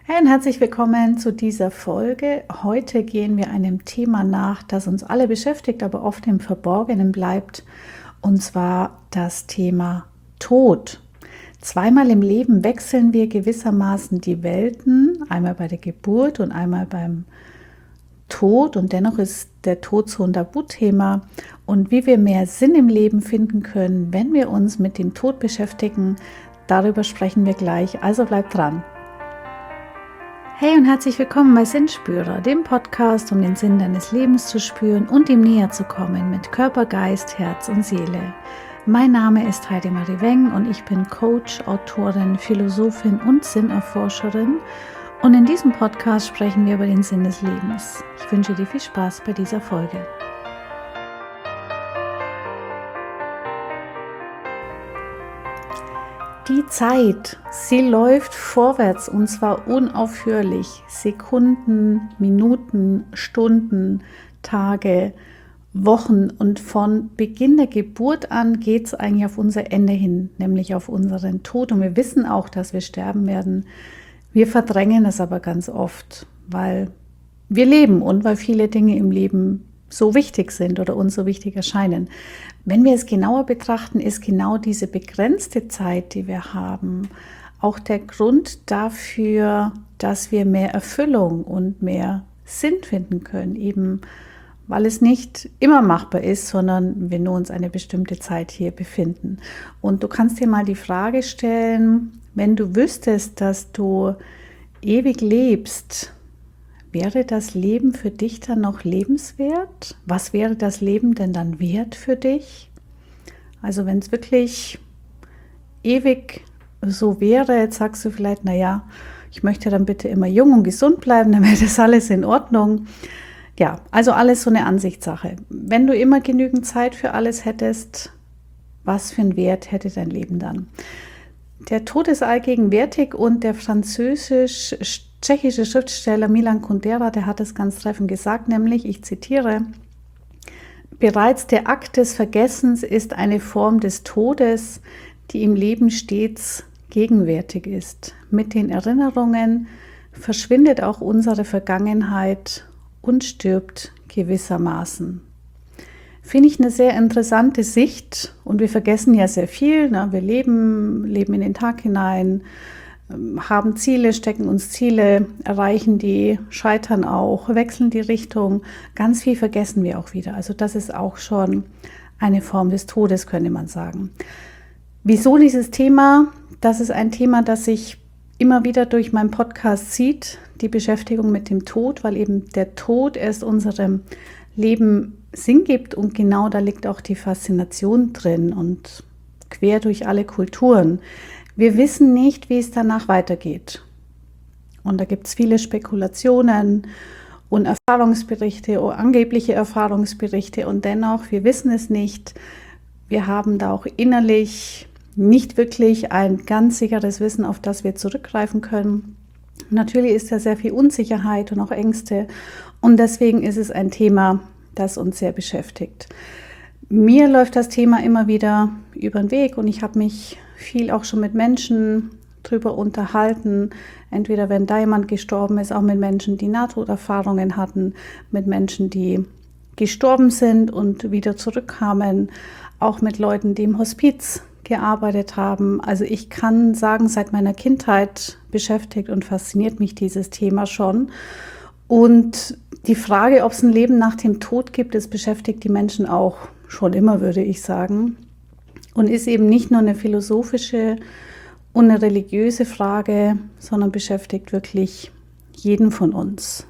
Hey und herzlich willkommen zu dieser Folge. Heute gehen wir einem Thema nach, das uns alle beschäftigt, aber oft im Verborgenen bleibt, und zwar das Thema Tod. Zweimal im Leben wechseln wir gewissermaßen die Welten, einmal bei der Geburt und einmal beim Tod, und dennoch ist der Tod so ein Tabuthema. Und wie wir mehr Sinn im Leben finden können, wenn wir uns mit dem Tod beschäftigen, darüber sprechen wir gleich, also bleibt dran. Hey und herzlich willkommen bei Sinnspürer, dem Podcast, um den Sinn deines Lebens zu spüren und ihm näher zu kommen mit Körper, Geist, Herz und Seele. Mein Name ist Heidemarie Weng und ich bin Coach, Autorin, Philosophin und Sinnerforscherin. Und in diesem Podcast sprechen wir über den Sinn des Lebens. Ich wünsche dir viel Spaß bei dieser Folge. Die Zeit, sie läuft vorwärts und zwar unaufhörlich. Sekunden, Minuten, Stunden, Tage, Wochen, und von Beginn der Geburt an geht es eigentlich auf unser Ende hin, nämlich auf unseren Tod. Und wir wissen auch, dass wir sterben werden. Wir verdrängen das aber ganz oft, weil wir leben und weil viele Dinge im Leben so wichtig sind oder uns so wichtig erscheinen. Wenn wir es genauer betrachten, ist genau diese begrenzte Zeit, die wir haben, auch der Grund dafür, dass wir mehr Erfüllung und mehr Sinn finden können, eben weil es nicht immer machbar ist, sondern wir nur uns eine bestimmte Zeit hier befinden. Und du kannst dir mal die Frage stellen, wenn du wüsstest, dass du ewig lebst, wäre das Leben für dich dann noch lebenswert? Was wäre das Leben denn dann wert für dich? Also wenn es wirklich ewig so wäre, jetzt sagst du vielleicht, naja, ich möchte dann bitte immer jung und gesund bleiben, dann wäre das alles in Ordnung. Ja, also alles so eine Ansichtssache. Wenn du immer genügend Zeit für alles hättest, was für einen Wert hätte dein Leben dann? Der Tod ist allgegenwärtig, und der französisch-tschechische Schriftsteller Milan Kundera, der hat es ganz treffend gesagt, nämlich, ich zitiere: Bereits der Akt des Vergessens ist eine Form des Todes, die im Leben stets gegenwärtig ist. Mit den Erinnerungen verschwindet auch unsere Vergangenheit und stirbt gewissermaßen. Finde ich eine sehr interessante Sicht, und wir vergessen ja sehr viel. Ne? Wir leben in den Tag hinein, haben Ziele, stecken uns Ziele, erreichen die, scheitern auch, wechseln die Richtung. Ganz viel vergessen wir auch wieder. Also das ist auch schon eine Form des Todes, könnte man sagen. Wieso dieses Thema? Das ist ein Thema, das sich immer wieder durch meinen Podcast zieht, die Beschäftigung mit dem Tod, weil eben der Tod erst unserem Leben Sinn gibt, und genau da liegt auch die Faszination drin und quer durch alle Kulturen. Wir wissen nicht, wie es danach weitergeht. Und da gibt es viele Spekulationen und Erfahrungsberichte oder angebliche Erfahrungsberichte, und dennoch, wir wissen es nicht. Wir haben da auch innerlich nicht wirklich ein ganz sicheres Wissen, auf das wir zurückgreifen können. Natürlich ist da sehr viel Unsicherheit und auch Ängste, und deswegen ist es ein Thema, das uns sehr beschäftigt. Mir läuft das Thema immer wieder über den Weg, und ich habe mich viel auch schon mit Menschen drüber unterhalten, entweder wenn da jemand gestorben ist, auch mit Menschen, die Nahtoderfahrungen hatten, mit Menschen, die gestorben sind und wieder zurückkamen, auch mit Leuten, die im Hospiz gearbeitet haben. Also ich kann sagen, seit meiner Kindheit beschäftigt und fasziniert mich dieses Thema schon. Und die Frage, ob es ein Leben nach dem Tod gibt, das beschäftigt die Menschen auch schon immer, würde ich sagen. Und ist eben nicht nur eine philosophische und eine religiöse Frage, sondern beschäftigt wirklich jeden von uns.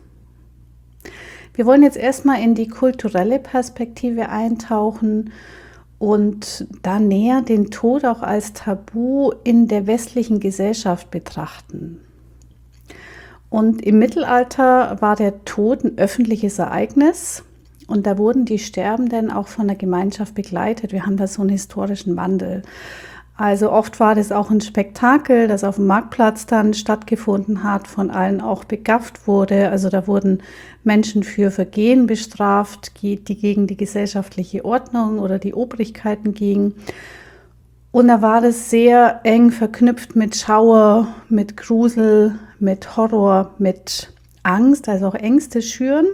Wir wollen jetzt erstmal in die kulturelle Perspektive eintauchen und da näher den Tod auch als Tabu in der westlichen Gesellschaft betrachten. Und im Mittelalter war der Tod ein öffentliches Ereignis, und da wurden die Sterbenden auch von der Gemeinschaft begleitet. Wir haben da so einen historischen Wandel. Also oft war das auch ein Spektakel, das auf dem Marktplatz dann stattgefunden hat, von allen auch begafft wurde. Also da wurden Menschen für Vergehen bestraft, die gegen die gesellschaftliche Ordnung oder die Obrigkeiten gingen. Und da war das sehr eng verknüpft mit Schauer, mit Grusel, mit Horror, mit Angst, also auch Ängste schüren.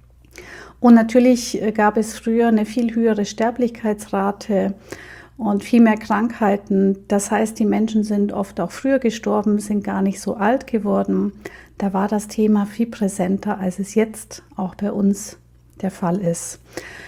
Und natürlich gab es früher eine viel höhere Sterblichkeitsrate und viel mehr Krankheiten. Das heißt, die Menschen sind oft auch früher gestorben, sind gar nicht so alt geworden. Da war das Thema viel präsenter, als es jetzt auch bei uns der Fall ist.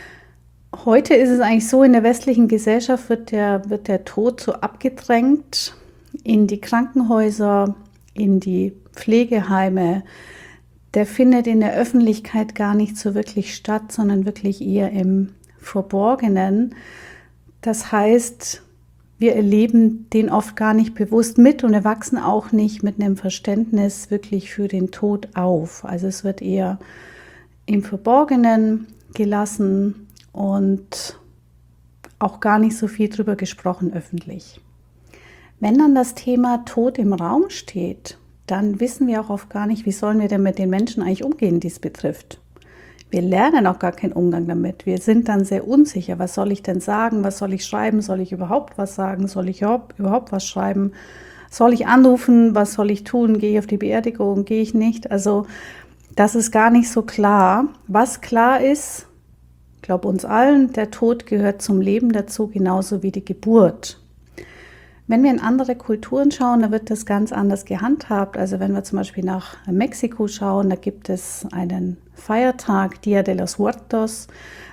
Heute ist es eigentlich so, in der westlichen Gesellschaft wird der Tod so abgedrängt in die Krankenhäuser, in die Pflegeheime. Der findet in der Öffentlichkeit gar nicht so wirklich statt, sondern wirklich eher im Verborgenen. Das heißt, wir erleben den oft gar nicht bewusst mit und erwachsen auch nicht mit einem Verständnis wirklich für den Tod auf. Also es wird eher im Verborgenen gelassen und auch gar nicht so viel drüber gesprochen öffentlich. Wenn dann das Thema Tod im Raum steht, dann wissen wir auch oft gar nicht, wie sollen wir denn mit den Menschen eigentlich umgehen, die es betrifft. Wir lernen auch gar keinen Umgang damit. Wir sind dann sehr unsicher. Was soll ich denn sagen? Was soll ich schreiben? Soll ich überhaupt was sagen? Soll ich überhaupt was schreiben? Soll ich anrufen? Was soll ich tun? Gehe ich auf die Beerdigung? Gehe ich nicht? Also das ist gar nicht so klar. Was klar ist, ich glaube uns allen, der Tod gehört zum Leben dazu, genauso wie die Geburt. Wenn wir in andere Kulturen schauen, da wird das ganz anders gehandhabt. Also wenn wir zum Beispiel nach Mexiko schauen, da gibt es einen Feiertag, Dia de los Muertos,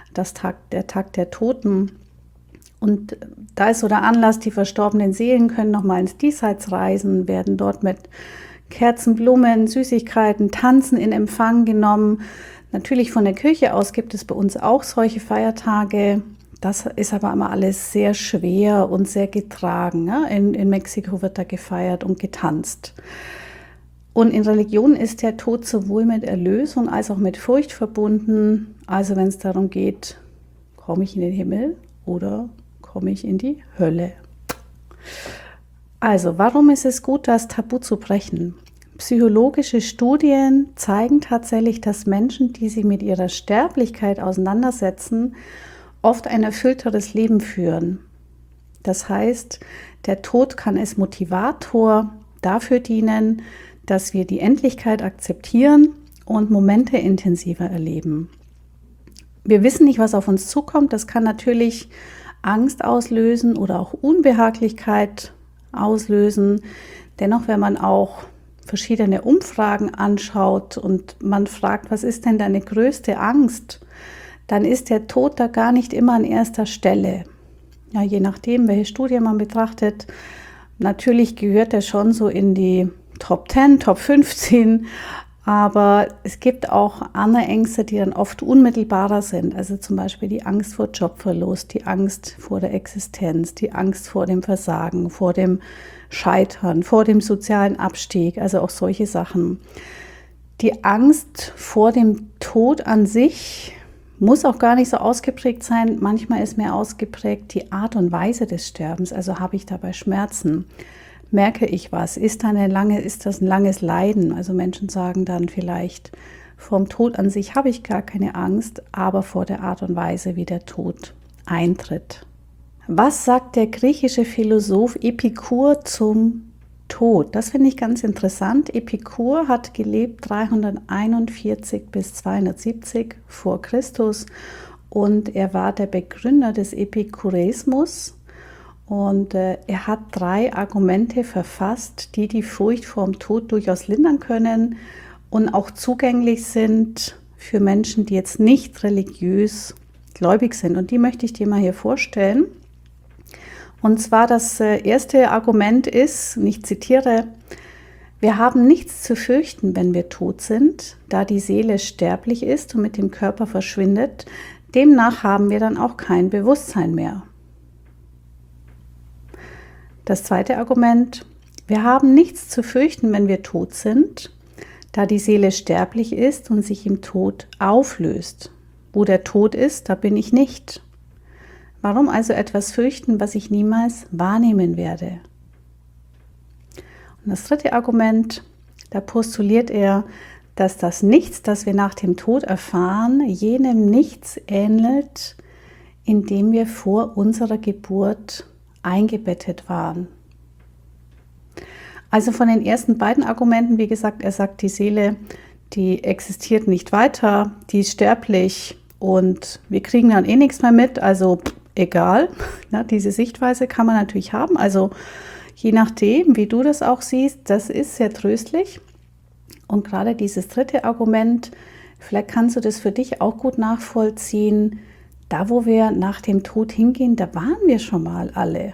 der Tag der Toten. Und da ist so der Anlass, die verstorbenen Seelen können nochmal ins Diesseits reisen, werden dort mit Kerzen, Blumen, Süßigkeiten, Tanzen in Empfang genommen. Natürlich von der Kirche aus gibt es bei uns auch solche Feiertage. Das ist aber immer alles sehr schwer und sehr getragen. Ne? In Mexiko wird da gefeiert und getanzt. Und in Religion ist der Tod sowohl mit Erlösung als auch mit Furcht verbunden. Also wenn es darum geht, komme ich in den Himmel oder komme ich in die Hölle? Also warum ist es gut, das Tabu zu brechen? Psychologische Studien zeigen tatsächlich, dass Menschen, die sich mit ihrer Sterblichkeit auseinandersetzen, oft ein erfüllteres Leben führen. Das heißt, der Tod kann als Motivator dafür dienen, dass wir die Endlichkeit akzeptieren und Momente intensiver erleben. Wir wissen nicht, was auf uns zukommt. Das kann natürlich Angst auslösen oder auch Unbehaglichkeit auslösen. Dennoch, wenn man auch verschiedene Umfragen anschaut und man fragt, was ist denn deine größte Angst, dann ist der Tod da gar nicht immer an erster Stelle. Ja, je nachdem, welche Studie man betrachtet. Natürlich gehört er schon so in die Top 10, Top 15, aber es gibt auch andere Ängste, die dann oft unmittelbarer sind. Also zum Beispiel die Angst vor Jobverlust, die Angst vor der Existenz, die Angst vor dem Versagen, vor dem Scheitern, vor dem sozialen Abstieg, also auch solche Sachen. Die Angst vor dem Tod an sich muss auch gar nicht so ausgeprägt sein. Manchmal ist mehr ausgeprägt die Art und Weise des Sterbens. Also habe ich dabei Schmerzen? Merke ich was? Ist das ein langes Leiden? Also Menschen sagen dann vielleicht, vom Tod an sich habe ich gar keine Angst, aber vor der Art und Weise, wie der Tod eintritt. Was sagt der griechische Philosoph Epikur zum Tod? Das finde ich ganz interessant. Epikur hat gelebt 341 bis 270 vor Christus und er war der Begründer des Epikureismus und er hat 3 Argumente verfasst, die die Furcht vor dem Tod durchaus lindern können und auch zugänglich sind für Menschen, die jetzt nicht religiös gläubig sind. Und die möchte ich dir mal hier vorstellen. Und zwar das erste Argument ist, und ich zitiere, wir haben nichts zu fürchten, wenn wir tot sind, da die Seele sterblich ist und mit dem Körper verschwindet. Demnach haben wir dann auch kein Bewusstsein mehr. Das zweite Argument, wir haben nichts zu fürchten, wenn wir tot sind, da die Seele sterblich ist und sich im Tod auflöst. Wo der Tod ist, da bin ich nicht. Warum also etwas fürchten, was ich niemals wahrnehmen werde? Und das dritte Argument, da postuliert er, dass das Nichts, das wir nach dem Tod erfahren, jenem Nichts ähnelt, in dem wir vor unserer Geburt eingebettet waren. Also von den ersten beiden Argumenten, wie gesagt, er sagt, die Seele, die existiert nicht weiter, die ist sterblich und wir kriegen dann eh nichts mehr mit, also egal. Ja, diese Sichtweise kann man natürlich haben, also je nachdem, wie du das auch siehst, das ist sehr tröstlich. Und gerade dieses dritte Argument, vielleicht kannst du das für dich auch gut nachvollziehen, da wo wir nach dem Tod hingehen, da waren wir schon mal alle.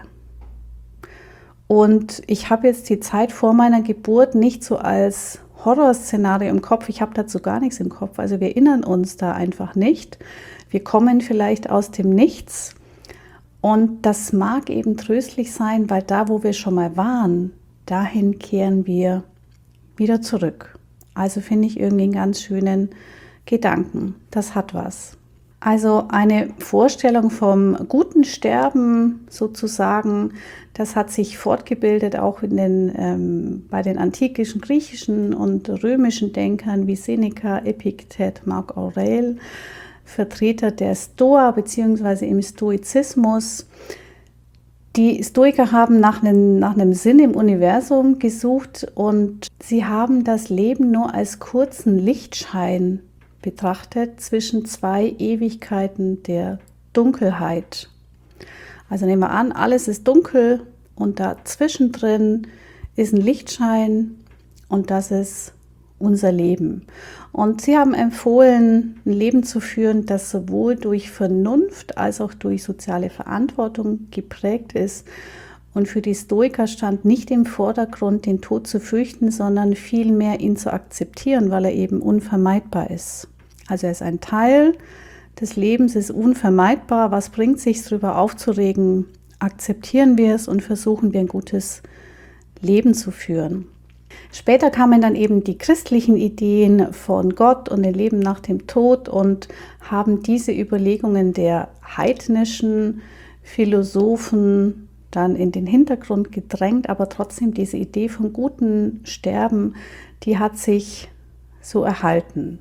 Und ich habe jetzt die Zeit vor meiner Geburt nicht so als Horrorszenario im Kopf, ich habe dazu gar nichts im Kopf, also wir erinnern uns da einfach nicht. Wir kommen vielleicht aus dem Nichts und das mag eben tröstlich sein, weil da, wo wir schon mal waren, dahin kehren wir wieder zurück. Also finde ich irgendwie einen ganz schönen Gedanken. Das hat was. Also eine Vorstellung vom guten Sterben sozusagen, das hat sich fortgebildet auch bei den antiken griechischen und römischen Denkern wie Seneca, Epiktet, Marc Aurel, Vertreter der Stoa bzw. im Stoizismus. Die Stoiker haben nach einem Sinn im Universum gesucht und sie haben das Leben nur als kurzen Lichtschein betrachtet zwischen zwei Ewigkeiten der Dunkelheit. Also nehmen wir an, alles ist dunkel und dazwischen drin ist ein Lichtschein und das ist unser Leben. Und sie haben empfohlen, ein Leben zu führen, das sowohl durch Vernunft als auch durch soziale Verantwortung geprägt ist. Und für die Stoiker stand nicht im Vordergrund, den Tod zu fürchten, sondern vielmehr ihn zu akzeptieren, weil er eben unvermeidbar ist. Also er ist ein Teil des Lebens, ist unvermeidbar. Was bringt sich, darüber aufzuregen? Akzeptieren wir es und versuchen wir ein gutes Leben zu führen. Später kamen dann eben die christlichen Ideen von Gott und dem Leben nach dem Tod und haben diese Überlegungen der heidnischen Philosophen dann in den Hintergrund gedrängt, aber trotzdem diese Idee vom guten Sterben, die hat sich so erhalten.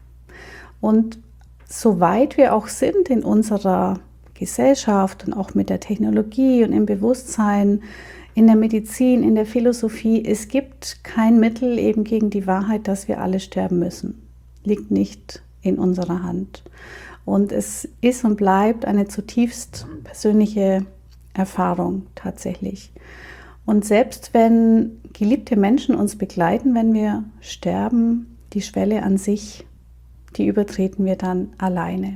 Und soweit wir auch sind in unserer Gesellschaft und auch mit der Technologie und im Bewusstsein, in der Medizin, in der Philosophie, es gibt kein Mittel eben gegen die Wahrheit, dass wir alle sterben müssen. Liegt nicht in unserer Hand. Und es ist und bleibt eine zutiefst persönliche Erfahrung tatsächlich. Und selbst wenn geliebte Menschen uns begleiten, wenn wir sterben, die Schwelle an sich, die übertreten wir dann alleine.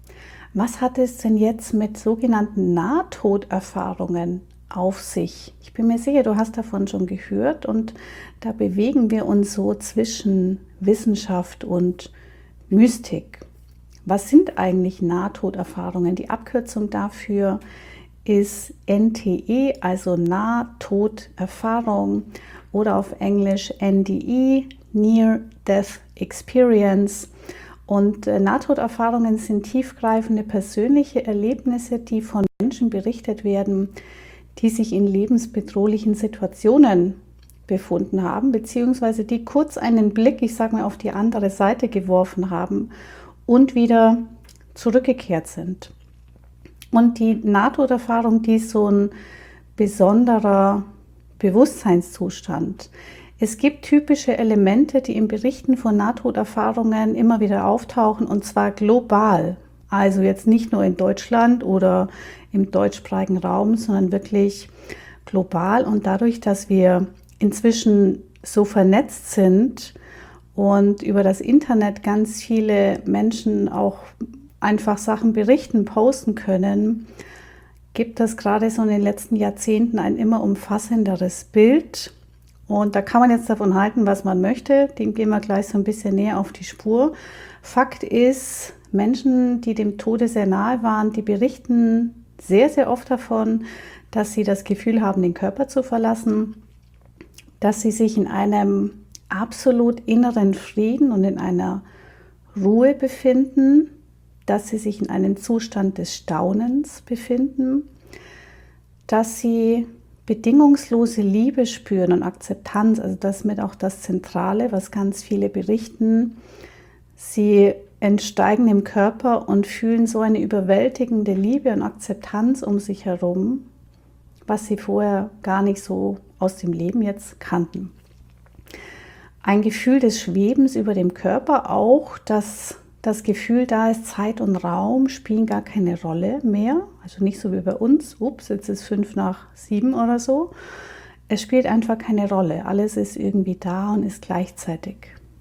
Was hat es denn jetzt mit sogenannten Nahtoderfahrungen auf sich? Ich bin mir sicher, du hast davon schon gehört und da bewegen wir uns so zwischen Wissenschaft und Mystik. Was sind eigentlich Nahtoderfahrungen? Die Abkürzung dafür ist NTE, also Nahtoderfahrung oder auf Englisch NDE, Near Death Experience. Und Nahtoderfahrungen sind tiefgreifende persönliche Erlebnisse, die von Menschen berichtet werden, die sich in lebensbedrohlichen Situationen befunden haben, beziehungsweise die kurz einen Blick, ich sage mal, auf die andere Seite geworfen haben und wieder zurückgekehrt sind. Und die Nahtoderfahrung, die ist so ein besonderer Bewusstseinszustand. Es gibt typische Elemente, die im Berichten von Nahtoderfahrungen immer wieder auftauchen, und zwar global. Also jetzt nicht nur in Deutschland oder im deutschsprachigen Raum, sondern wirklich global. Und dadurch, dass wir inzwischen so vernetzt sind und über das Internet ganz viele Menschen auch einfach Sachen berichten, posten können, gibt es gerade so in den letzten Jahrzehnten ein immer umfassenderes Bild. Und da kann man jetzt davon halten, was man möchte. Dem gehen wir gleich so ein bisschen näher auf die Spur. Fakt ist, Menschen, die dem Tode sehr nahe waren, die berichten sehr, sehr oft davon, dass sie das Gefühl haben, den Körper zu verlassen, dass sie sich in einem absolut inneren Frieden und in einer Ruhe befinden, dass sie sich in einem Zustand des Staunens befinden, dass sie bedingungslose Liebe spüren und Akzeptanz, also das mit auch das Zentrale, was ganz viele berichten. Sie entsteigen im Körper und fühlen so eine überwältigende Liebe und Akzeptanz um sich herum, was sie vorher gar nicht so aus dem Leben jetzt kannten. Ein Gefühl des Schwebens über dem Körper auch, dass das Gefühl da ist, Zeit und Raum spielen gar keine Rolle mehr. Also nicht so wie bei uns, ups, jetzt ist 5:07 oder so. Es spielt einfach keine Rolle. Alles ist irgendwie da und ist gleichzeitig.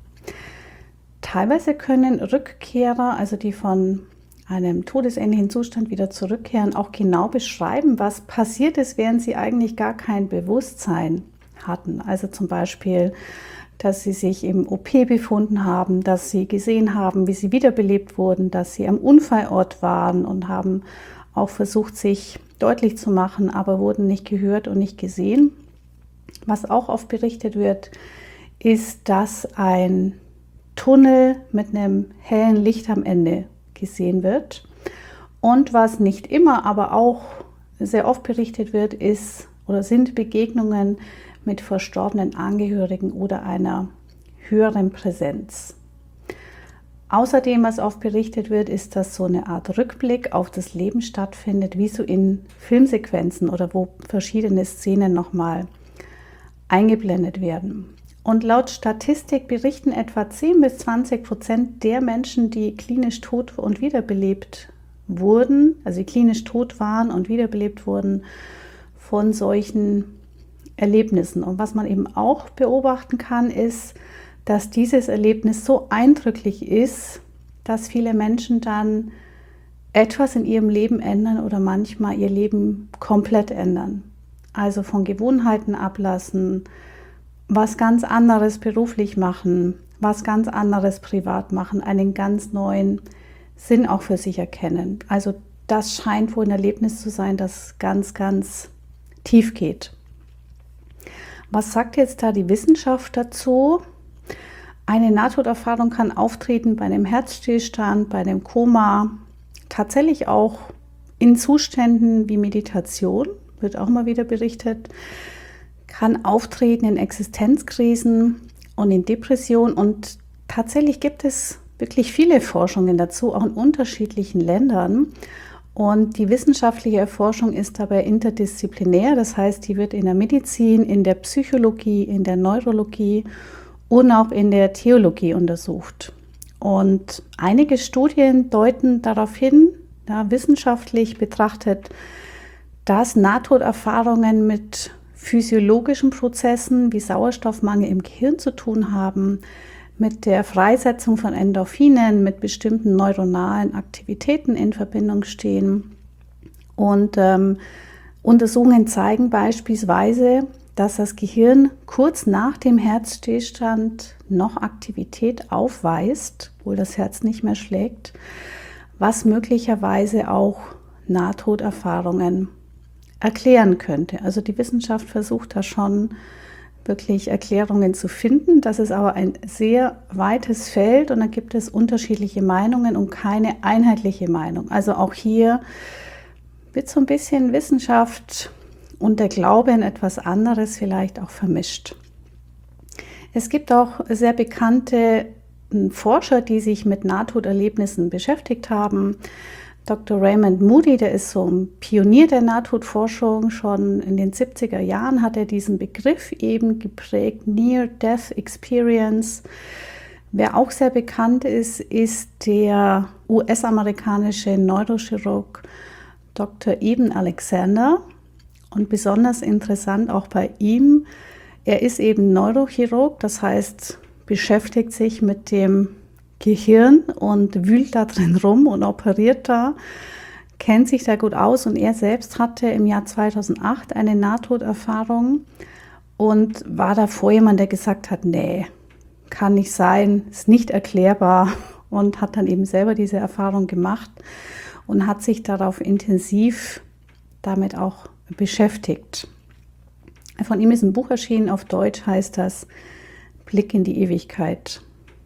Teilweise können Rückkehrer, also die von einem todesähnlichen Zustand wieder zurückkehren, auch genau beschreiben, was passiert ist, während sie eigentlich gar kein Bewusstsein hatten. Also zum Beispiel, dass sie sich im OP befunden haben, dass sie gesehen haben, wie sie wiederbelebt wurden, dass sie am Unfallort waren und haben auch versucht, sich deutlich zu machen, aber wurden nicht gehört und nicht gesehen. Was auch oft berichtet wird, ist, dass ein Tunnel mit einem hellen Licht am Ende gesehen wird. Und was nicht immer, aber auch sehr oft berichtet wird, ist oder sind Begegnungen mit verstorbenen Angehörigen oder einer höheren Präsenz. Außerdem, was oft berichtet wird, ist, dass so eine Art Rückblick auf das Leben stattfindet, wie so in Filmsequenzen oder wo verschiedene Szenen nochmal eingeblendet werden. Und laut Statistik berichten etwa 10-20% der Menschen, die klinisch tot und wiederbelebt wurden, also die klinisch tot waren und wiederbelebt wurden, von solchen Erlebnissen. Und was man eben auch beobachten kann, ist, dass dieses Erlebnis so eindrücklich ist, dass viele Menschen dann etwas in ihrem Leben ändern oder manchmal ihr Leben komplett ändern. Also von Gewohnheiten ablassen, was ganz anderes beruflich machen, was ganz anderes privat machen, einen ganz neuen Sinn auch für sich erkennen. Also das scheint wohl ein Erlebnis zu sein, das ganz, ganz tief geht. Was sagt jetzt da die Wissenschaft dazu? Eine Nahtoderfahrung kann auftreten bei einem Herzstillstand, bei einem Koma, tatsächlich auch in Zuständen wie Meditation, wird auch mal wieder berichtet, kann auftreten in Existenzkrisen und in Depressionen. Und tatsächlich gibt es wirklich viele Forschungen dazu, auch in unterschiedlichen Ländern. Und die wissenschaftliche Erforschung ist dabei interdisziplinär, das heißt, die wird in der Medizin, in der Psychologie, in der Neurologie und auch in der Theologie untersucht. Und einige Studien deuten darauf hin, wissenschaftlich betrachtet, dass Nahtoderfahrungen mit physiologischen Prozessen wie Sauerstoffmangel im Gehirn zu tun haben, mit der Freisetzung von Endorphinen, mit bestimmten neuronalen Aktivitäten in Verbindung stehen. Und Untersuchungen zeigen beispielsweise, dass das Gehirn kurz nach dem Herzstillstand noch Aktivität aufweist, obwohl das Herz nicht mehr schlägt, was möglicherweise auch Nahtoderfahrungen erklären könnte. Also die Wissenschaft versucht da schon wirklich Erklärungen zu finden. Das ist aber ein sehr weites Feld und da gibt es unterschiedliche Meinungen und keine einheitliche Meinung. Also auch hier wird so ein bisschen Wissenschaft und der Glaube in etwas anderes vielleicht auch vermischt. Es gibt auch sehr bekannte Forscher, die sich mit Nahtoderlebnissen beschäftigt haben. Dr. Raymond Moody, der ist so ein Pionier der Nahtodforschung. Schon in den 70er Jahren hat er diesen Begriff eben geprägt, Near-Death Experience. Wer auch sehr bekannt ist, ist der US-amerikanische Neurochirurg Dr. Eben Alexander. Und besonders interessant auch bei ihm, er ist eben Neurochirurg, das heißt, beschäftigt sich mit dem Gehirn und wühlt da drin rum und operiert da, kennt sich da gut aus und er selbst hatte im Jahr 2008 eine Nahtoderfahrung und war davor jemand, der gesagt hat, nee, kann nicht sein, ist nicht erklärbar und hat dann eben selber diese Erfahrung gemacht und hat sich darauf intensiv damit auch beschäftigt. Von ihm ist ein Buch erschienen, auf Deutsch heißt das Blick in die Ewigkeit.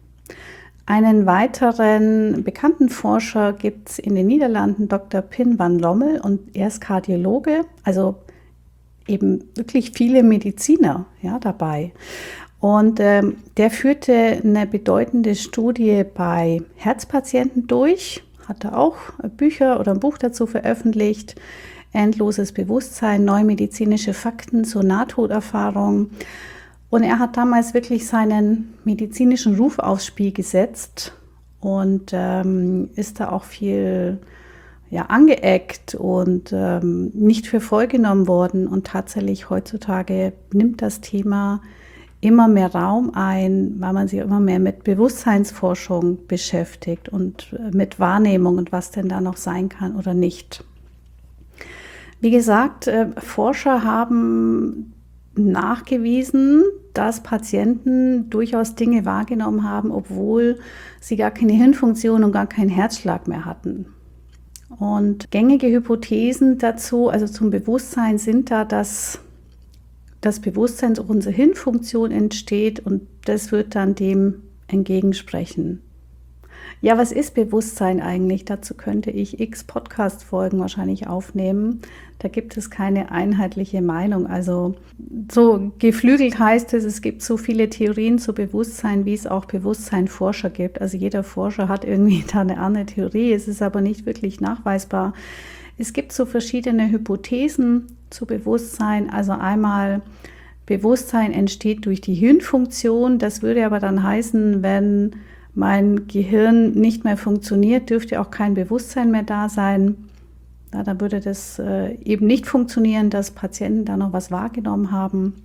Einen weiteren bekannten Forscher gibt es in den Niederlanden, Dr. Pim van Lommel, und er ist Kardiologe, also eben wirklich viele Mediziner dabei. Und der führte eine bedeutende Studie bei Herzpatienten durch, hatte auch Bücher oder ein Buch dazu veröffentlicht. Endloses Bewusstsein, neue medizinische Fakten zur Nahtoderfahrung. Und er hat damals wirklich seinen medizinischen Ruf aufs Spiel gesetzt und ist da auch viel angeeckt und nicht für voll genommen worden. Und tatsächlich heutzutage nimmt das Thema immer mehr Raum ein, weil man sich immer mehr mit Bewusstseinsforschung beschäftigt und mit Wahrnehmung und was denn da noch sein kann oder nicht. Wie gesagt, Forscher haben nachgewiesen, dass Patienten durchaus Dinge wahrgenommen haben, obwohl sie gar keine Hirnfunktion und gar keinen Herzschlag mehr hatten. Und gängige Hypothesen dazu, also zum Bewusstsein, sind da, dass das Bewusstsein durch unsere Hirnfunktion entsteht und das wird dann dem entgegensprechen. Ja, was ist Bewusstsein eigentlich? Dazu könnte ich x Podcast-Folgen wahrscheinlich aufnehmen. Da gibt es keine einheitliche Meinung. Also so geflügelt heißt es gibt so viele Theorien zu Bewusstsein, wie es auch Bewusstseinforscher gibt. Also jeder Forscher hat irgendwie da eine andere Theorie. Es ist aber nicht wirklich nachweisbar. Es gibt so verschiedene Hypothesen zu Bewusstsein. Also einmal, Bewusstsein entsteht durch die Hirnfunktion. Das würde aber dann heißen, wenn mein Gehirn nicht mehr funktioniert, dürfte auch kein Bewusstsein mehr da sein. Ja, da würde das eben nicht funktionieren, dass Patienten da noch was wahrgenommen haben.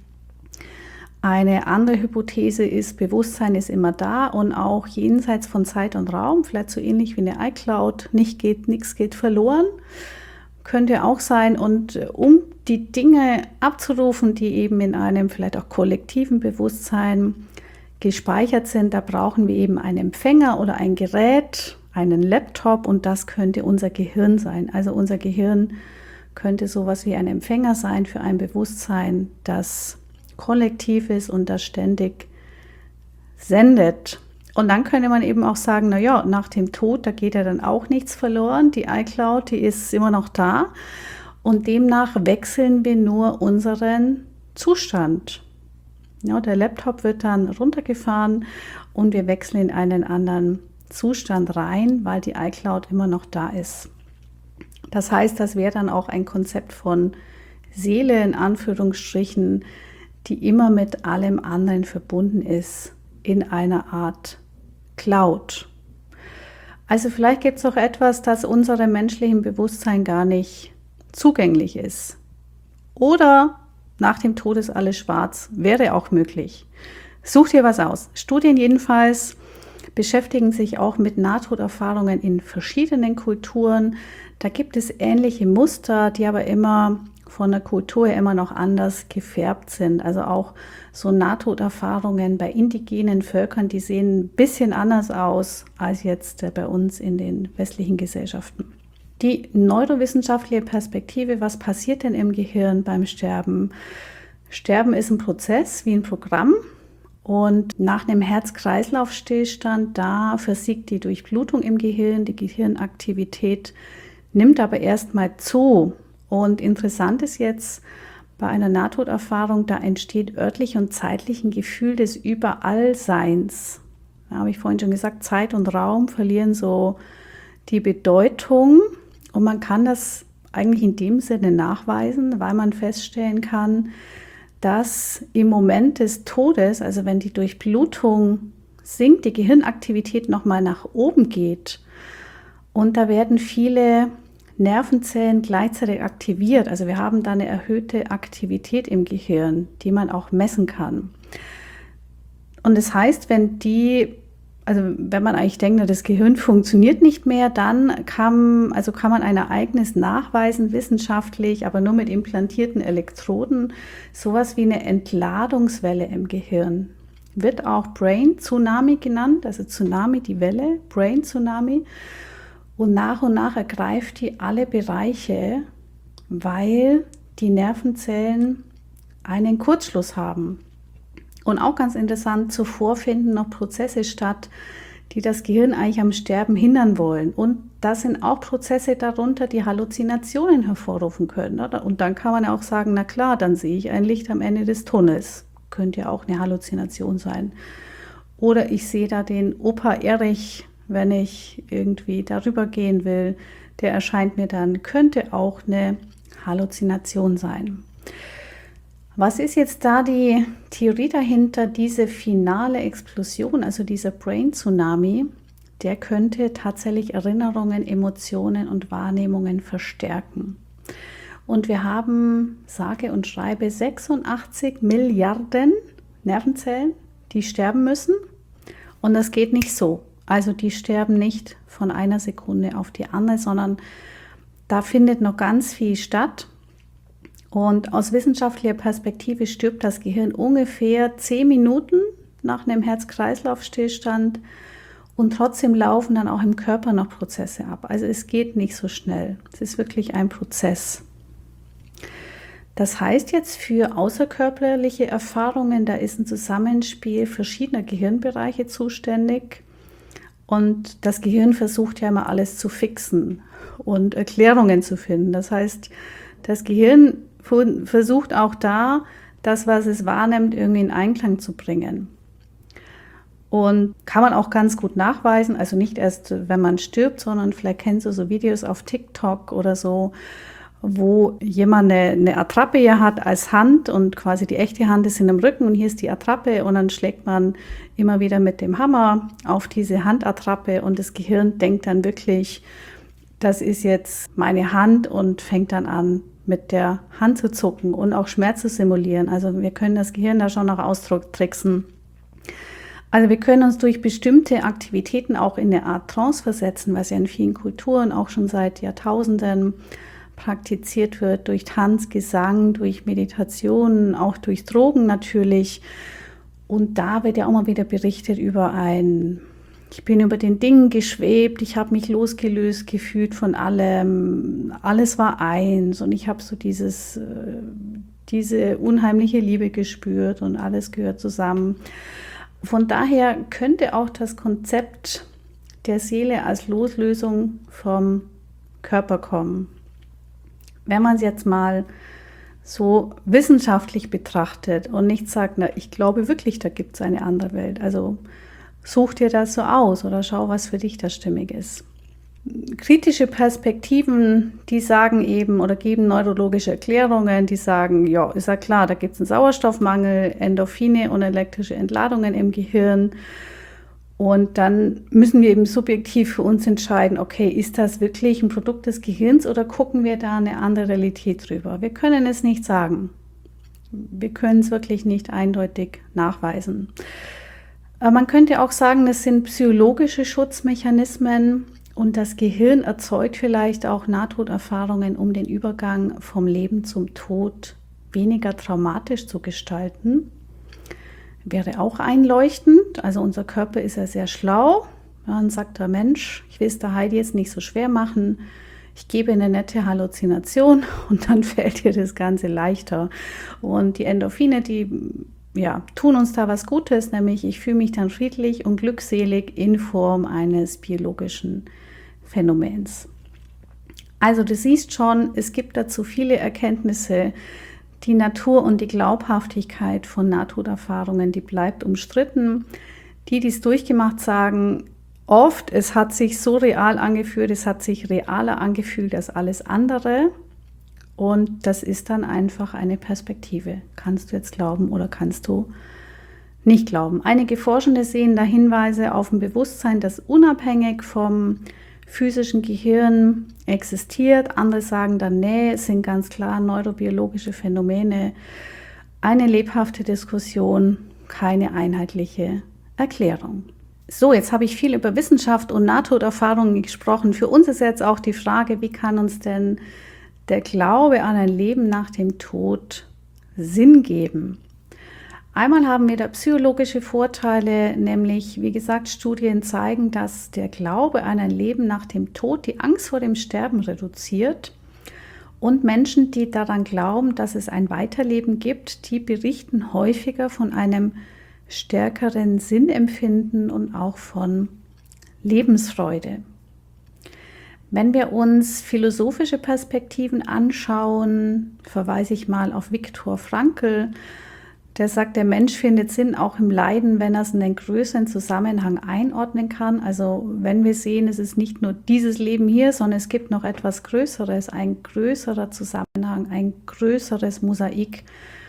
Eine andere Hypothese ist, Bewusstsein ist immer da und auch jenseits von Zeit und Raum, vielleicht so ähnlich wie eine iCloud, nichts geht verloren, könnte auch sein. Und um die Dinge abzurufen, die eben in einem vielleicht auch kollektiven Bewusstsein gespeichert sind, da brauchen wir eben einen Empfänger oder ein Gerät, einen Laptop und das könnte unser Gehirn sein. Also unser Gehirn könnte sowas wie ein Empfänger sein für ein Bewusstsein, das kollektiv ist und das ständig sendet. Und dann könnte man eben auch sagen, naja, nach dem Tod, da geht ja dann auch nichts verloren. Die iCloud, die ist immer noch da und demnach wechseln wir nur unseren Zustand. Ja, der Laptop wird dann runtergefahren und wir wechseln in einen anderen Zustand rein, weil die iCloud immer noch da ist. Das heißt, das wäre dann auch ein Konzept von Seele in Anführungsstrichen, die immer mit allem anderen verbunden ist in einer Art Cloud. Also vielleicht gibt es auch etwas, das unserem menschlichen Bewusstsein gar nicht zugänglich ist. Oder nach dem Tod ist alles schwarz, wäre auch möglich. Such dir was aus. Studien jedenfalls beschäftigen sich auch mit Nahtoderfahrungen in verschiedenen Kulturen. Da gibt es ähnliche Muster, die aber immer von der Kultur her immer noch anders gefärbt sind. Also auch so Nahtoderfahrungen bei indigenen Völkern, die sehen ein bisschen anders aus als jetzt bei uns in den westlichen Gesellschaften. Die neurowissenschaftliche Perspektive, was passiert denn im Gehirn beim Sterben? Sterben ist ein Prozess wie ein Programm und nach einem Herz-Kreislauf-Stillstand, da versiegt die Durchblutung im Gehirn, die Gehirnaktivität nimmt aber erstmal zu. Und interessant ist jetzt bei einer Nahtoderfahrung, da entsteht örtlich und zeitlich ein Gefühl des Überallseins. Da habe ich vorhin schon gesagt, Zeit und Raum verlieren so die Bedeutung. Und man kann das eigentlich in dem Sinne nachweisen, weil man feststellen kann, dass im Moment des Todes, also wenn die Durchblutung sinkt, die Gehirnaktivität nochmal nach oben geht und da werden viele Nervenzellen gleichzeitig aktiviert. Also wir haben da eine erhöhte Aktivität im Gehirn, die man auch messen kann. Und das heißt, wenn man eigentlich denkt, das Gehirn funktioniert nicht mehr, dann kann man ein Ereignis nachweisen, wissenschaftlich, aber nur mit implantierten Elektroden, sowas wie eine Entladungswelle im Gehirn. Wird auch Brain Tsunami genannt, also Tsunami, die Welle, Brain Tsunami. Und nach ergreift die alle Bereiche, weil die Nervenzellen einen Kurzschluss haben. Und auch ganz interessant, zuvor finden noch Prozesse statt, die das Gehirn eigentlich am Sterben hindern wollen. Und da sind auch Prozesse darunter, die Halluzinationen hervorrufen können. Oder? Und dann kann man auch sagen, na klar, dann sehe ich ein Licht am Ende des Tunnels. Könnte ja auch eine Halluzination sein. Oder ich sehe da den Opa Erich, wenn ich irgendwie darüber gehen will. Der erscheint mir dann, könnte auch eine Halluzination sein. Was ist jetzt da die Theorie dahinter? Diese finale Explosion, also dieser Brain Tsunami, der könnte tatsächlich Erinnerungen, Emotionen und Wahrnehmungen verstärken. Und wir haben, sage und schreibe, 86 Milliarden Nervenzellen, die sterben müssen. Und das geht nicht so. Also die sterben nicht von einer Sekunde auf die andere, sondern da findet noch ganz viel statt. Und aus wissenschaftlicher Perspektive stirbt das Gehirn ungefähr 10 Minuten nach einem Herz-Kreislauf-Stillstand und trotzdem laufen dann auch im Körper noch Prozesse ab. Also es geht nicht so schnell. Es ist wirklich ein Prozess. Das heißt jetzt für außerkörperliche Erfahrungen, da ist ein Zusammenspiel verschiedener Gehirnbereiche zuständig. Und das Gehirn versucht ja immer alles zu fixen und Erklärungen zu finden. Das heißt, das Gehirn versucht auch da, das, was es wahrnimmt, irgendwie in Einklang zu bringen. Und kann man auch ganz gut nachweisen, also nicht erst, wenn man stirbt, sondern vielleicht kennst du so Videos auf TikTok oder so, wo jemand eine Attrappe hier hat als Hand und quasi die echte Hand ist in dem Rücken und hier ist die Attrappe und dann schlägt man immer wieder mit dem Hammer auf diese Handattrappe und das Gehirn denkt dann wirklich, das ist jetzt meine Hand und fängt dann an, mit der Hand zu zucken und auch Schmerz zu simulieren. Also wir können das Gehirn da schon noch austricksen. Also wir können uns durch bestimmte Aktivitäten auch in eine Art Trance versetzen, was ja in vielen Kulturen auch schon seit Jahrtausenden praktiziert wird, durch Tanz, Gesang, durch Meditation, auch durch Drogen natürlich. Und da wird ja auch mal wieder berichtet über ich bin über den Dingen geschwebt, ich habe mich losgelöst gefühlt von allem, alles war eins und ich habe so diese unheimliche Liebe gespürt und alles gehört zusammen. Von daher könnte auch das Konzept der Seele als Loslösung vom Körper kommen. Wenn man es jetzt mal so wissenschaftlich betrachtet und nicht sagt, na, ich glaube wirklich, da gibt es eine andere Welt. Also such dir das so aus oder schau, was für dich da stimmig ist. Kritische Perspektiven, die sagen eben oder geben neurologische Erklärungen, die sagen, ja, ist ja klar, da gibt es einen Sauerstoffmangel, Endorphine und elektrische Entladungen im Gehirn. Und dann müssen wir eben subjektiv für uns entscheiden, okay, ist das wirklich ein Produkt des Gehirns oder gucken wir da eine andere Realität drüber? Wir können es nicht sagen. Wir können es wirklich nicht eindeutig nachweisen. Man könnte auch sagen, das sind psychologische Schutzmechanismen und das Gehirn erzeugt vielleicht auch Nahtoderfahrungen, um den Übergang vom Leben zum Tod weniger traumatisch zu gestalten. Wäre auch einleuchtend. Also unser Körper ist ja sehr schlau. Dann sagt der Mensch, ich will es der Heidi jetzt nicht so schwer machen. Ich gebe eine nette Halluzination und dann fällt dir das Ganze leichter. Und die Endorphine, die tun uns da was Gutes, nämlich ich fühle mich dann friedlich und glückselig in Form eines biologischen Phänomens. Also du siehst schon, es gibt dazu viele Erkenntnisse. Die Natur und die Glaubhaftigkeit von Nahtoderfahrungen, die bleibt umstritten. Die es durchgemacht sagen, oft, es hat sich so real angefühlt, es hat sich realer angefühlt als alles andere. Und das ist dann einfach eine Perspektive. Kannst du jetzt glauben oder kannst du nicht glauben? Einige Forschende sehen da Hinweise auf ein Bewusstsein, das unabhängig vom physischen Gehirn existiert. Andere sagen dann, nee, es sind ganz klar neurobiologische Phänomene. Eine lebhafte Diskussion, keine einheitliche Erklärung. So, jetzt habe ich viel über Wissenschaft und Nahtoderfahrungen gesprochen. Für uns ist jetzt auch die Frage, wie kann uns denn der Glaube an ein Leben nach dem Tod Sinn geben? Einmal haben wir da psychologische Vorteile, nämlich, wie gesagt, Studien zeigen, dass der Glaube an ein Leben nach dem Tod die Angst vor dem Sterben reduziert. Und Menschen, die daran glauben, dass es ein Weiterleben gibt, die berichten häufiger von einem stärkeren Sinnempfinden und auch von Lebensfreude. Wenn wir uns philosophische Perspektiven anschauen, verweise ich mal auf Viktor Frankl. der sagt, der Mensch findet Sinn auch im Leiden, wenn er es in einen größeren Zusammenhang einordnen kann. Also wenn wir sehen, es ist nicht nur dieses Leben hier, sondern es gibt noch etwas Größeres, ein größerer Zusammenhang, ein größeres Mosaik,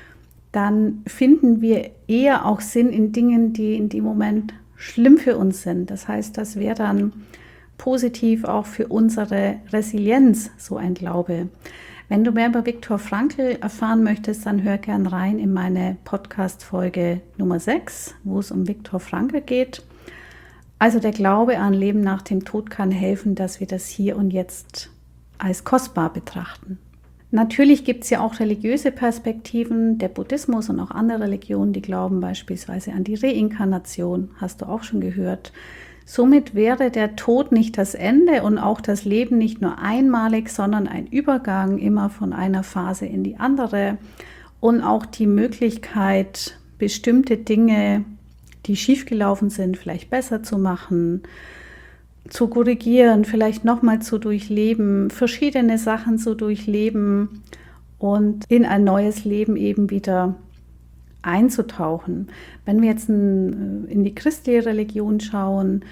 dann finden wir eher auch Sinn in Dingen, die in dem Moment schlimm für uns sind. Das heißt, das wäre dann positiv auch für unsere Resilienz, so ein Glaube. Wenn du mehr über Viktor Frankl erfahren möchtest, dann hör gern rein in meine Podcast-Folge Nummer 6, wo es um Viktor Frankl geht. Also der Glaube an Leben nach dem Tod kann helfen, dass wir das hier und jetzt als kostbar betrachten. Natürlich gibt es ja auch religiöse Perspektiven, der Buddhismus und auch andere Religionen, die glauben beispielsweise an die Reinkarnation, hast du auch schon gehört. Somit wäre der Tod nicht das Ende und auch das Leben nicht nur einmalig, sondern ein Übergang immer von einer Phase in die andere und auch die Möglichkeit, bestimmte Dinge, die schiefgelaufen sind, vielleicht besser zu machen, zu korrigieren, vielleicht nochmal zu durchleben, verschiedene Sachen zu durchleben und in ein neues Leben eben wieder einzutauchen. Wenn wir jetzt in die christliche Religion schauen,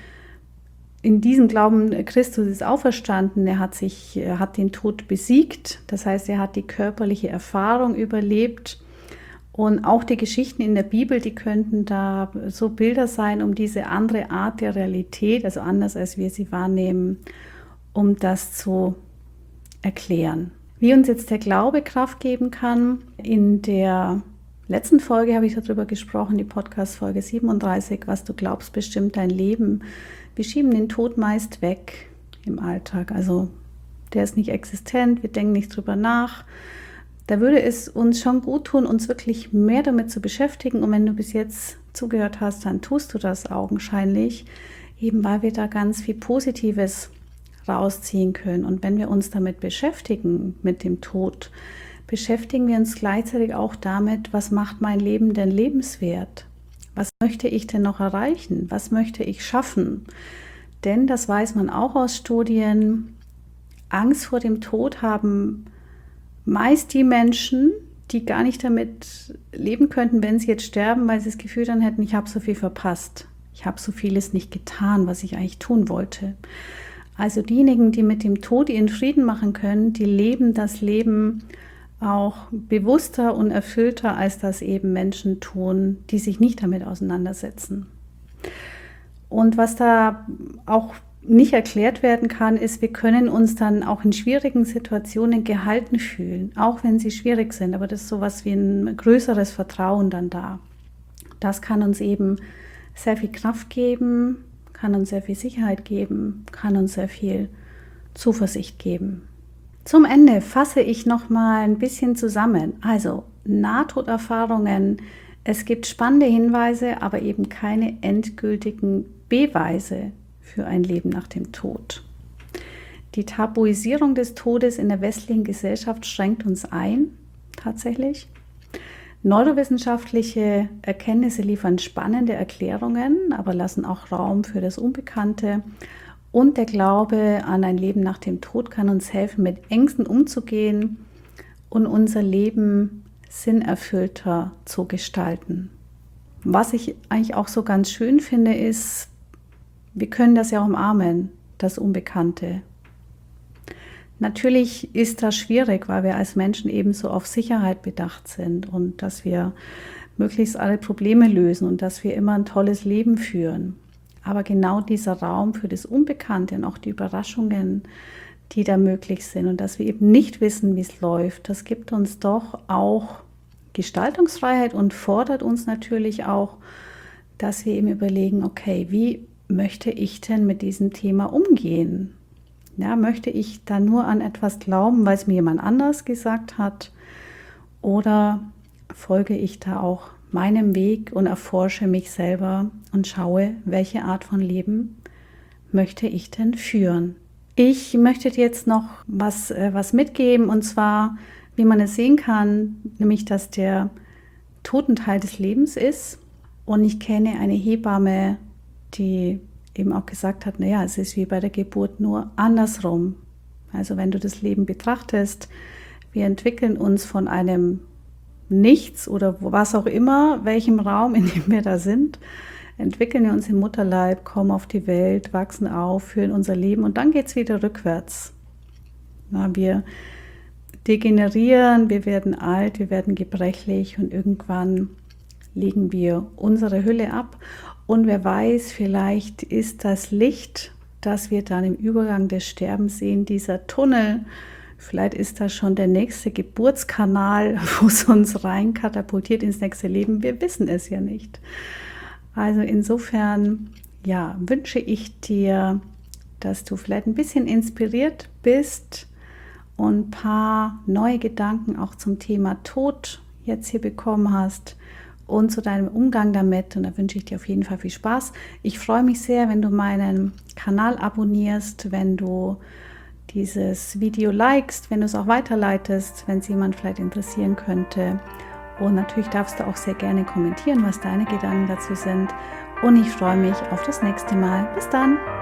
in diesem Glauben, Christus ist auferstanden, er hat den Tod besiegt, das heißt, er hat die körperliche Erfahrung überlebt und auch die Geschichten in der Bibel, die könnten da so Bilder sein, um diese andere Art der Realität, also anders als wir sie wahrnehmen, um das zu erklären. Wie uns jetzt der Glaube Kraft geben kann, in der letzten Folge habe ich darüber gesprochen, die Podcast-Folge 37, was du glaubst, bestimmt dein Leben. Wir schieben den Tod meist weg im Alltag, also der ist nicht existent, wir denken nicht drüber nach. Da würde es uns schon gut tun, uns wirklich mehr damit zu beschäftigen. Und wenn du bis jetzt zugehört hast, dann tust du das augenscheinlich, eben weil wir da ganz viel Positives rausziehen können. Und wenn wir uns damit beschäftigen, mit dem Tod, beschäftigen wir uns gleichzeitig auch damit, was macht mein Leben denn lebenswert? Was möchte ich denn noch erreichen? Was möchte ich schaffen? Denn, das weiß man auch aus Studien, Angst vor dem Tod haben meist die Menschen, die gar nicht damit leben könnten, wenn sie jetzt sterben, weil sie das Gefühl dann hätten, ich habe so viel verpasst. Ich habe so vieles nicht getan, was ich eigentlich tun wollte. Also diejenigen, die mit dem Tod ihren Frieden machen können, die leben das Leben auch bewusster und erfüllter, als das eben Menschen tun, die sich nicht damit auseinandersetzen. Und was da auch nicht erklärt werden kann, ist, wir können uns dann auch in schwierigen Situationen gehalten fühlen, auch wenn sie schwierig sind, aber das ist sowas wie ein größeres Vertrauen dann da. Das kann uns eben sehr viel Kraft geben, kann uns sehr viel Sicherheit geben, kann uns sehr viel Zuversicht geben. Zum Ende fasse ich noch mal ein bisschen zusammen. Also Nahtoderfahrungen, es gibt spannende Hinweise, aber eben keine endgültigen Beweise für ein Leben nach dem Tod. Die Tabuisierung des Todes in der westlichen Gesellschaft schränkt uns ein, tatsächlich. Neurowissenschaftliche Erkenntnisse liefern spannende Erklärungen, aber lassen auch Raum für das Unbekannte. Und der Glaube an ein Leben nach dem Tod kann uns helfen, mit Ängsten umzugehen und unser Leben sinnerfüllter zu gestalten. Was ich eigentlich auch so ganz schön finde, ist, wir können das ja auch umarmen, das Unbekannte. Natürlich ist das schwierig, weil wir als Menschen eben so auf Sicherheit bedacht sind und dass wir möglichst alle Probleme lösen und dass wir immer ein tolles Leben führen. Aber genau dieser Raum für das Unbekannte und auch die Überraschungen, die da möglich sind und dass wir eben nicht wissen, wie es läuft, das gibt uns doch auch Gestaltungsfreiheit und fordert uns natürlich auch, dass wir eben überlegen, okay, wie möchte ich denn mit diesem Thema umgehen? Ja, möchte ich da nur an etwas glauben, weil es mir jemand anders gesagt hat? Oder folge ich da auch meinem Weg und erforsche mich selber und schaue, welche Art von Leben möchte ich denn führen? Ich möchte dir jetzt noch was mitgeben, und zwar, wie man es sehen kann, nämlich, dass der Tod ein Teil des Lebens ist. Und ich kenne eine Hebamme, die eben auch gesagt hat, naja, es ist wie bei der Geburt, nur andersrum. Also wenn du das Leben betrachtest, wir entwickeln uns von einem Nichts oder was auch immer, welchem Raum, in dem wir da sind, entwickeln wir uns im Mutterleib, kommen auf die Welt, wachsen auf, führen unser Leben und dann geht es wieder rückwärts. Na, wir degenerieren, wir werden alt, wir werden gebrechlich und irgendwann legen wir unsere Hülle ab. Und wer weiß, vielleicht ist das Licht, das wir dann im Übergang des Sterbens sehen, dieser Tunnel, vielleicht ist das schon der nächste Geburtskanal, wo es uns rein katapultiert ins nächste Leben. Wir wissen es ja nicht. Also insofern, ja, wünsche ich dir, dass du vielleicht ein bisschen inspiriert bist und ein paar neue Gedanken auch zum Thema Tod jetzt hier bekommen hast und zu deinem Umgang damit. Und da wünsche ich dir auf jeden Fall viel Spaß. Ich freue mich sehr, wenn du meinen Kanal abonnierst, wenn du dieses Video likest, wenn du es auch weiterleitest, wenn es jemand vielleicht interessieren könnte. Und natürlich darfst du auch sehr gerne kommentieren, was deine Gedanken dazu sind. Und ich freue mich auf das nächste Mal. Bis dann!